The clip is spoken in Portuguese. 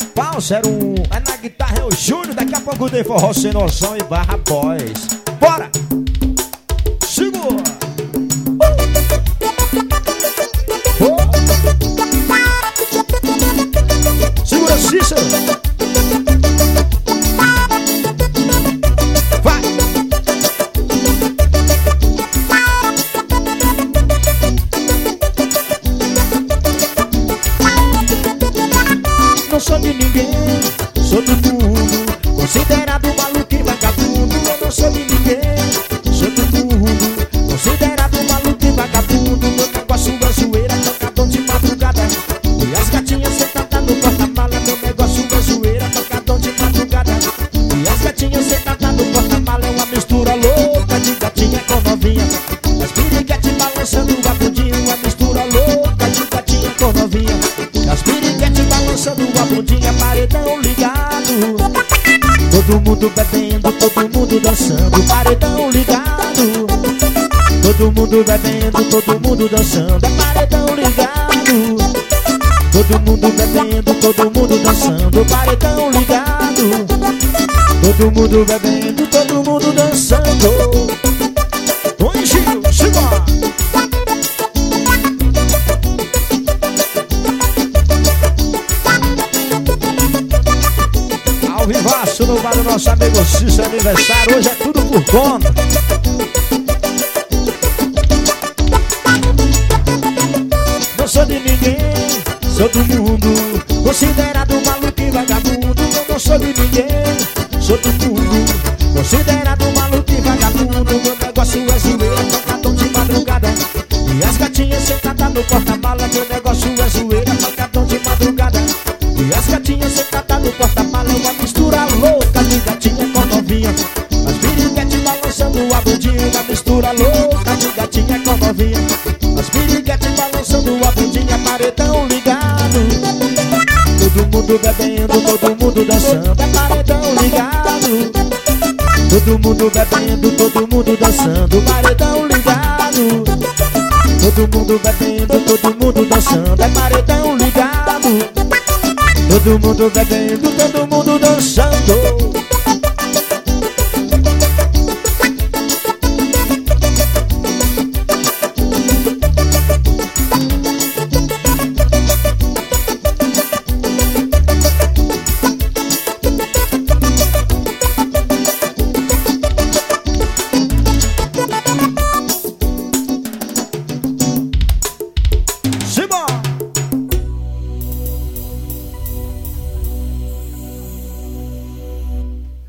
Falso 01, é na guitarra é o Júnior. Daqui a pouco tem forró sem noção e barra boys. Bora! Segura! Segura, Cícero! Vai! Não sou de ninguém, sou do mundo, considerado maluco e vagabundo. Eu não sou de ninguém, sou do mundo, considerado maluco e vagabundo. Meu negócio é zoeira, tocador de madrugada, e as gatinhas sentadas no porta-mala. Meu negócio é zoeira, tocador de madrugada, e as gatinhas sentadas no porta-mala. É uma mistura louca de gatinha com novinha, as piriguetes balançando a bundinha. Uma mistura louca de gatinha com novinha, as piriguetes balançando a bundinha. Paredão ligado, todo mundo bebendo, todo mundo dançando. Paredão ligado, todo mundo bebendo, todo mundo dançando. É paredão ligado, todo mundo bebendo, todo mundo dançando. Paredão ligado, todo mundo bebendo, todo mundo dançando. Oi, Gil, simbora! Ao vivaço no bar do nosso amigo Cícero, aniversário. Hoje é tudo por conta. Não sou de ninguém, sou do mundo, considerado maluco e vagabundo. Eu não sou de ninguém, sou do mundo, considerado maluco e vagabundo. Meu negócio é zoeira, tocadão de madrugada, e as gatinhas sentadas no porta-mala. Meu negócio é zoeira, tocadão de madrugada, e as gatinhas sentadas no porta-mala. É uma mistura louca de gatinha com novinha, as piriguetes balançando a bundinha. Uma mistura louca de gatinha com novinha, as piriguetes balançando a bundinha. Paredão ligado, todo mundo bebendo, todo mundo dançando. É paredão ligado, todo mundo bebendo, todo mundo dançando. Paredão ligado, todo mundo bebendo, todo mundo dançando. É paredão ligado, todo mundo bebendo, todo mundo dançando.